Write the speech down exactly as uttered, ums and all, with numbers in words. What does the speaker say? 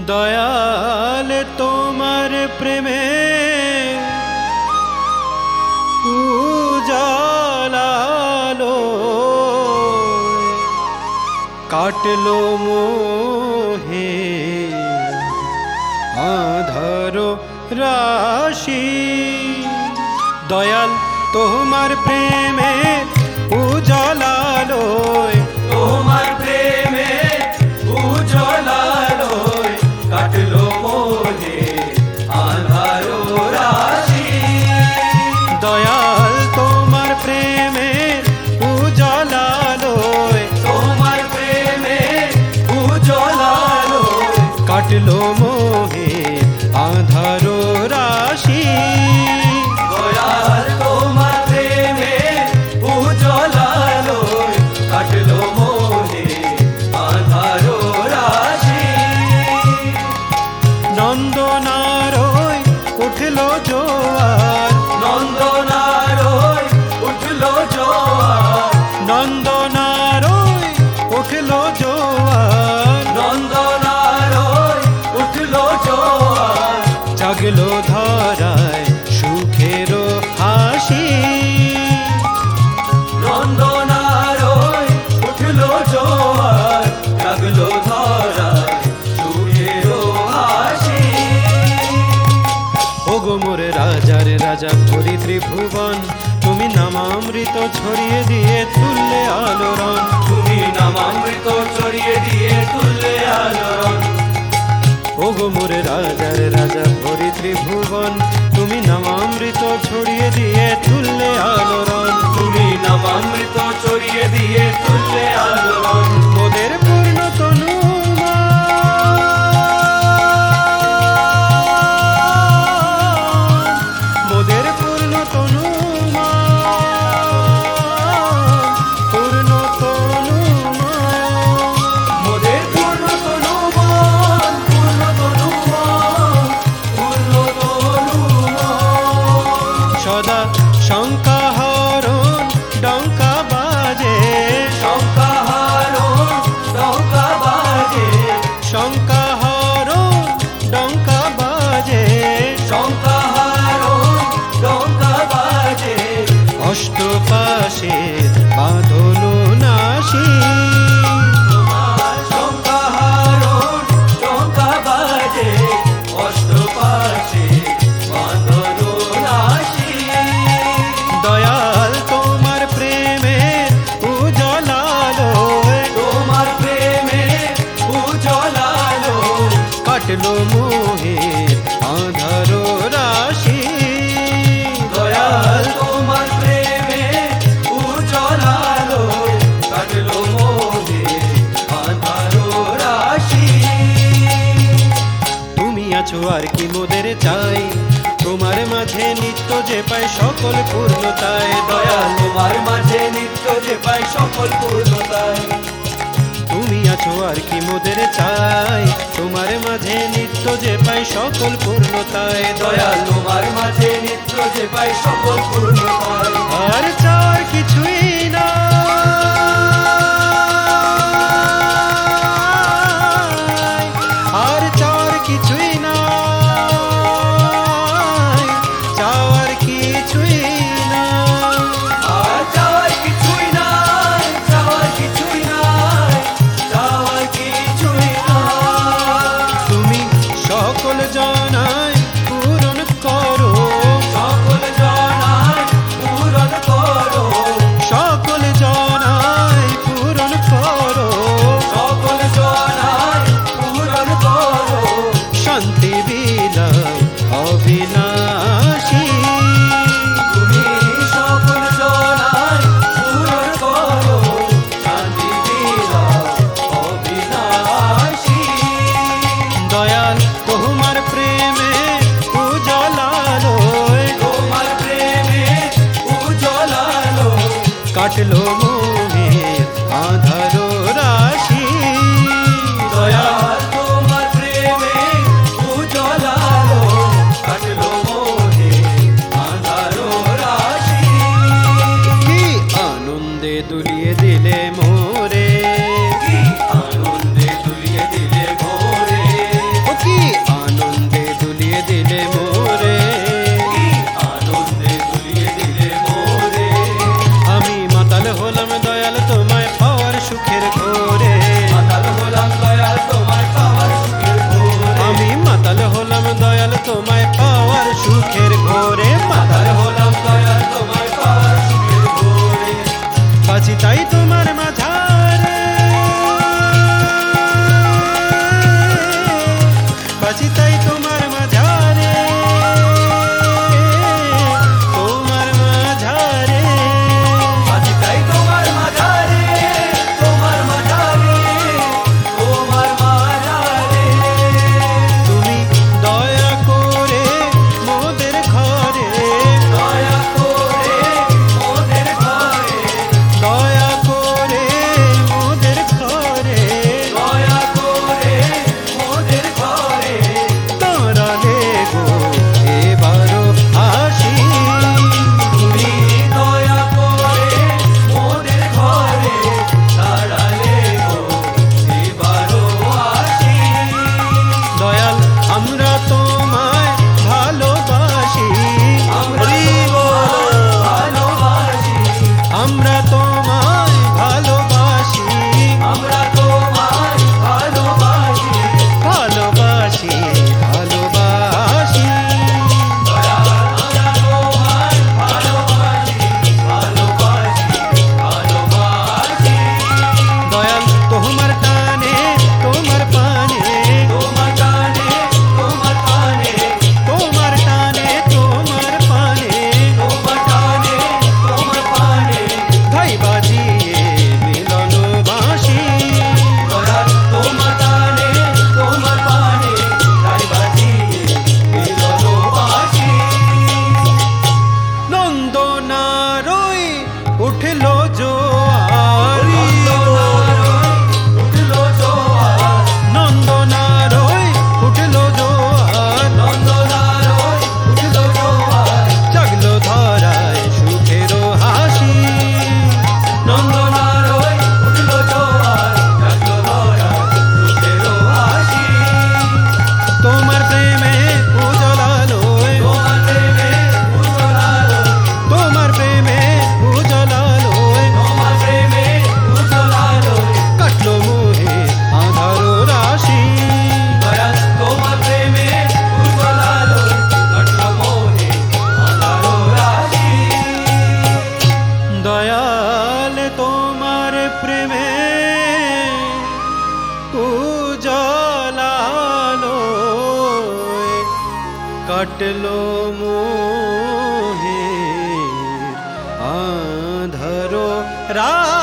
দয়াল তোমার প্রেমে উজালালো কাটলো মোহে আঁধার রাশি। দয়াল তোমার প্রেমে উজালালো তোমার প্রেমে উজালালো কাটলো মোহে আঁধার রাশি। দয়াল তোমার প্রেমে উজালালো তোমার প্রেমে উজালালো কাটলো মোহে আঁধার রাশি। দয়াল তোমার প্রেমে উজালালো কাটলো মোহে আঁধার রাশি। নন্দনারয় উঠলো জোয়ার নন্দনারয় উঠলো জোয়ার নন্দনারয় উঠলো জোয়ার নন্দনারয় উঠলো জোয়ার জাগলো ধরায় সুখের হাসি। নন্দনারয় উঠলো জোয়ার জাগলো ধরায় সুখের হাসি। ওগো মোর রাজার রাজা হরি ত্রিভুবন তুমি নামামৃত ছড়িয়ে দিয়ে তুললে আলোড়ন। তুমি নামামৃত ছড়িয়ে দিয়ে তুললে আলোড়ন। ওগো মোর রাজার রাজা হরি ত্রিভুবন তুমি নামামৃত ছড়িয়ে দিয়ে তুললে আলোড়ন। তুমি নামামৃত ছড়িয়ে দিয়ে তুললে আলোড়ন। মোদের পূর্ণ তনু মোদের পূর্ণ তনু পূর্ণ তনু মোদের পূর্ণ তনু মন পূর্ণ তনু মন পূর্ণ তনু মন। সদা শঙ্কাহরণ ডঙ্কা বাজে শঙ্কাহরণ ডঙ্কা বাজে শঙ্কাহরণ ডঙ্কা বাজে শঙ্কাহরণ ডঙ্কা বাজে অষ্টপাশে বাঁধন নাশি। তোমার শঙ্কাহরণ ডঙ্কা বাজে অষ্টপাশে বাঁধন রাশি। দয়াল তোমার প্রেমে উজালালো তোমার প্রেমে উজালালো কাটলো মোহে আঁধার রাশি। দয়াল তোমার প্রেমে উজালালো কাটলো মোহে আঁধার রাশি। তুমি আছো আর কি মোদের চাই তোমার মাঝে নিত্য যে পায় সকল পূর্ণতায়। দয়াল তোমার মাঝে নিত্য যে পাই সকল পূর্ণতায়। তুমি আছো আর কি মোদের চাই তোমার মাঝে নিত্য যে পায় সকল পূর্ণতায়। দয়াল তোমার মাঝে নিত্য যে পাই সকল পূর্ণতায়। আর চার কিছুই না আর চার কিছুই না চাওয়ার কিছুই না আর চাওয়ার কিছুই নাই চাওয়ার কিছুই নাই চাওয়ার কিছুই নাই। তুমি সকল জানাই পূরণ করো সকল জানাই পূরণ করো সকল জানাই পূরণ করো সকল জানাই পূরণ করো। শান্তি বিলাও অবিনাশী। তুমি সকল জানাই পূরণ করো শান্তি বিলাও অবিনাশী। দয়াল তোমার প্রেমে উজালালো তোমার প্রেমে উজালালো কাটলো মোহে আঁধার রাশি। দয়াল তোমার প্রেমে উজালালো কাটলো মোহে আঁধার রাশি। কি আনন্দে দুলিয়ে দিলে মোরে কি আনন্দে দুলিয়ে দিলে মোরে চাই তোমার মাঝারে, তোমার মাঝারে, আজ চাই তোমার মাঝারে, তোমার মাঝারে, তোমার মাঝারে। তুমি দয়া করে মোদের ঘরে, দয়া করে মোদের ঘরে, দয়া করে মোদের ঘরে দয়া করে মোদের ঘরে দাঁড়ালে গো এবারও আসি। তুমি দয়া করে মোদের ঘরে দাঁড়ালে গো এবারও আসি। দয়াল আমরা তোমায় ভালোবাসি, আমরা ভালোবাসি, আমরা তোমায় ভালোবাসি, আমরা তোমায় ভালোবাসি, ভালোবাসি, ভালোবাসি। দয়াল আমরা তোমায় ভালোবাসি, ভালোবাসি, ভালোবাসি। দয়াল তোমার টানে তোমার পানে, তোমার টানে, তোমার পানে, তোমার টানে তোমার পানে তোমার টানে, তোমার পানে, ধাই বাজিয়ে মিলন বাঁশি। দয়াল তোমার টানে, তোমার পানে, তাই বাজিয়ে মিলনবাসী। নন্দনারই উঠলো জোয়ারি, উঠলো জোয়ার, নন্দনারই উঠলো জোয়ার, নন্দনারই উঠলো জোয়ার, জাগলো ধরায় সুখের হাসি। নন্দনারই উঠলো জোয়ার, জাগলো ধরায় সুখেরও হাসি। তোমার প্রেমে উজলালোয়, তোমার প্রেমে উজ্জ্বলালো, তোমার প্রেমে উজলালোয় তোমার প্রেমে উজ্জ্বলালো, কাটলো মোহে আধারো রাশি। দয়াল তোমার প্রেমে উজ্জ্বলালো, কাটলো মোহে আঁধারো রাশি। দয়াল তোমার প্রেমে উজলালো কাটলো মোহে আঁধারো রা